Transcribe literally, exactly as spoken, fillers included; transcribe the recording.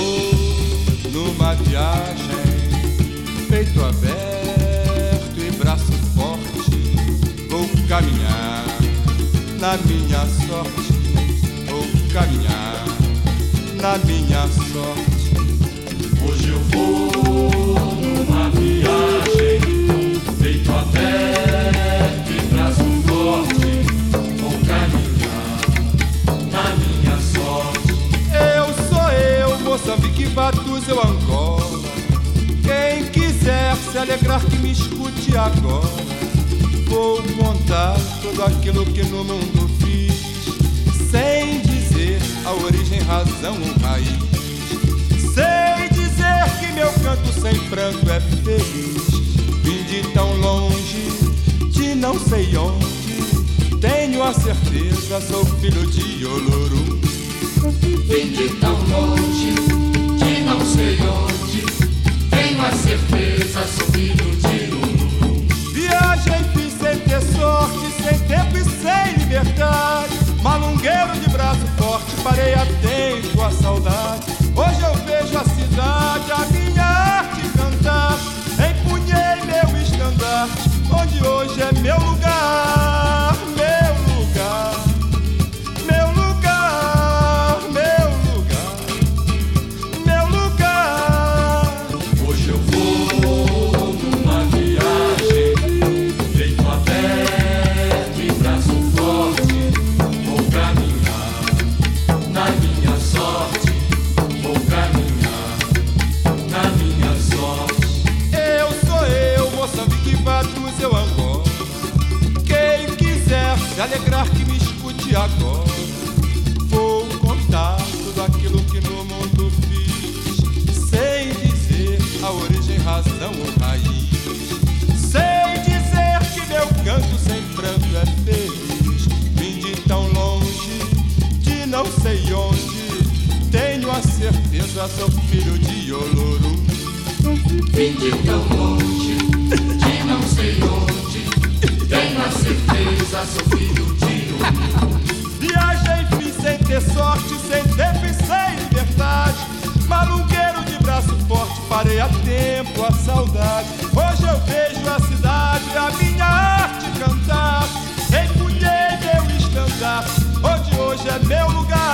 numa viagem, peito aberto e braço forte, vou caminhar na minha sorte, vou caminhar na minha sorte. Hoje eu vou numa viagem, peito aberto e braço forte, vou caminhar na minha sorte. Eu sou eu, Moçambique, Vatuzel, Angola. Quem quiser se alegrar que me escute agora. Vou contar tudo aquilo que no mundo fiz, sem dizer a origem, razão ou raiz. Sei dizer que meu canto sem pranto é feliz. Vim de tão longe, de não sei onde, tenho a certeza, sou filho de Olorum. Vim de tão longe, de não sei onde, tenho a certeza, sou filho de Olorum. Viagem fiz sem ter sorte, sem tempo e sem liberdade. Malungueiro de braço forte, parei atento à saudade. Hoje eu vejo a cidade, a minha arte cantar. Empunhei meu estandarte, onde hoje é meu lugar. Meu lugar, meu lugar, meu lugar, meu lugar. Hoje eu vou numa viagem, peito aberto e braço forte, vou caminhar na minha sorte, vou caminhar na minha sorte. Eu sou eu, Moçambique, Vatuzel, Angola. Quem quiser se alegrar que me escute agora. Vou contar tudo aquilo que no mundo fiz, sem dizer a origem, razão ou raiz. Sei dizer que meu canto sem pranto é feliz. Vim de tão longe, de não sei onde, tenho a certeza, sou filho de Olorum. Vim de tão longe, de não sei onde, tenho a certeza, sou filho de Olorum. Viagem fiz sem ter sorte, sem tempo e sem liberdade. Malungueiro de braço forte, parei a tempo a saudade. Hoje eu vejo a cidade, a minha arte cantar. Empunhei meu estandarte, onde hoje é meu lugar.